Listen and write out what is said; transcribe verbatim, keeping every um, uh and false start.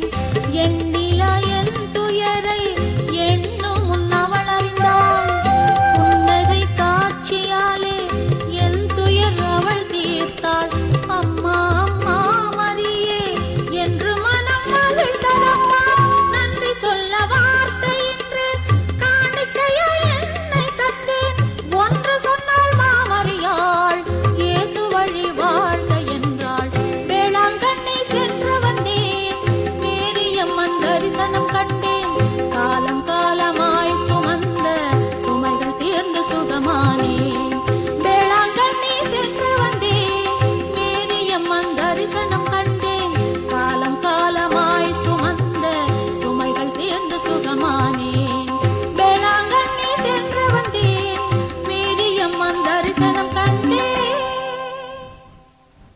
எண்ணிலா என் துயரை எண்ணும் முன் அவள் அறிந்தாள். புன்னகை காட்சியாலே என் துயர் அவள் தீர்த்தாள். அம்மா அம்மா மரியே என்று மனம் மகிழ்ந்ததம்மா. நன்றி சொல்ல வார்த்தை இன்று காணிக்கையாய் என்னை தந்தேன். ஒன்று சொன்னாள் மாமரியாள், இயேசு வழி வாழ்க என்றாள். வேளாங்கண்ணி சென்று வந்தேன், மேரியம்மன் தரிசனம் கண்டேன். காலம் காலமாய் சுமந்த சுமைகள் தீர்ந்து சுகமானேன். வேளாங்கண்ணி சென்று வந்தேன், மேரியம்மன் தரிசனம் கண்டேன். காலம் காலமாய் சுமந்த சுமைகள் தீர்ந்து சுகமானேன்.